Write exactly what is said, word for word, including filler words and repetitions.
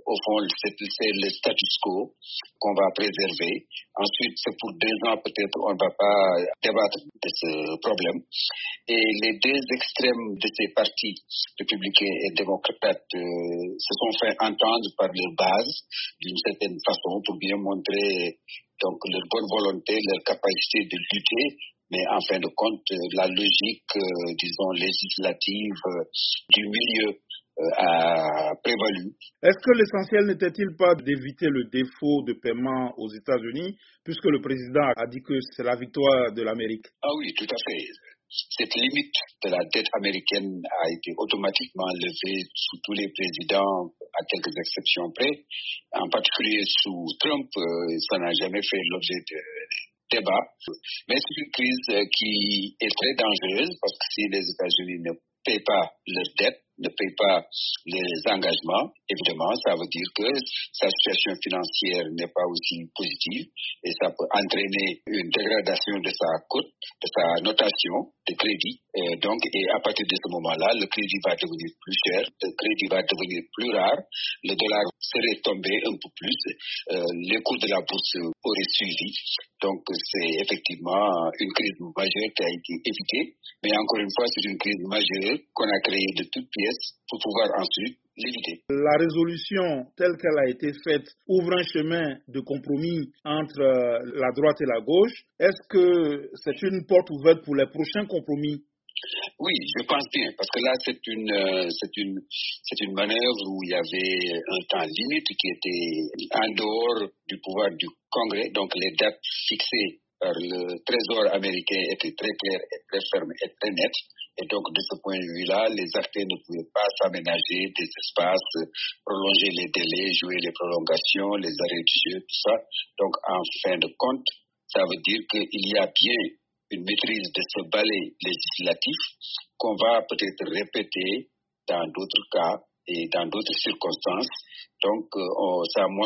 au fond, c'est, c'est le status quo qu'on va préserver. Ensuite, c'est pour deux ans, peut-être, on ne va pas débattre de ce problème. Et les deux extrêmes de ces partis, républicains et démocrates, euh, se sont fait entendre par leur base, d'une certaine façon, pour bien montrer donc leur bonne volonté, leur capacité de lutter. Mais en fin de compte, la logique, euh, disons, législative euh, du milieu euh, a prévalu. Est-ce que l'essentiel n'était-il pas d'éviter le défaut de paiement aux États-Unis, puisque le président a dit que c'est la victoire de l'Amérique? Ah oui, tout à fait. Cette limite de la dette américaine a été automatiquement levée sous tous les présidents, à quelques exceptions près. En particulier sous Trump, euh, ça n'a jamais fait l'objet de débat. Mais c'est une crise qui est très dangereuse parce que si les États-Unis ne payent pas leurs dettes, ne payent pas les engagements, évidemment, ça veut dire que sa situation financière n'est pas aussi positive et ça peut entraîner une dégradation de sa cote, de sa notation de crédit. Et donc, et à partir de ce moment-là, le crédit va devenir plus cher, le crédit va devenir plus rare, le dollar serait tombé un peu plus, euh, les cours de la bourse auraient suivi. Donc, c'est effectivement une crise majeure qui a été évitée. Mais encore une fois, c'est une crise majeure qu'on a créée de toutes pièces pour pouvoir ensuite l'éviter. La résolution telle qu'elle a été faite ouvre un chemin de compromis entre la droite et la gauche. Est-ce que c'est une porte ouverte pour les prochains compromis? Oui, je pense bien, parce que là, c'est une, euh, c'est une, c'est une manœuvre où il y avait un temps limite qui était en dehors du pouvoir du Congrès, donc les dates fixées par le Trésor américain étaient très claires et très fermes et très nettes. Et donc, de ce point de vue-là, les acteurs ne pouvaient pas s'aménager des espaces, prolonger les délais, jouer les prolongations, les arrêts du jeu, tout ça. Donc, en fin de compte, ça veut dire qu'il y a bien une maîtrise de ce balai législatif qu'on va peut-être répéter dans d'autres cas et dans d'autres circonstances. Donc, euh, on, ça montre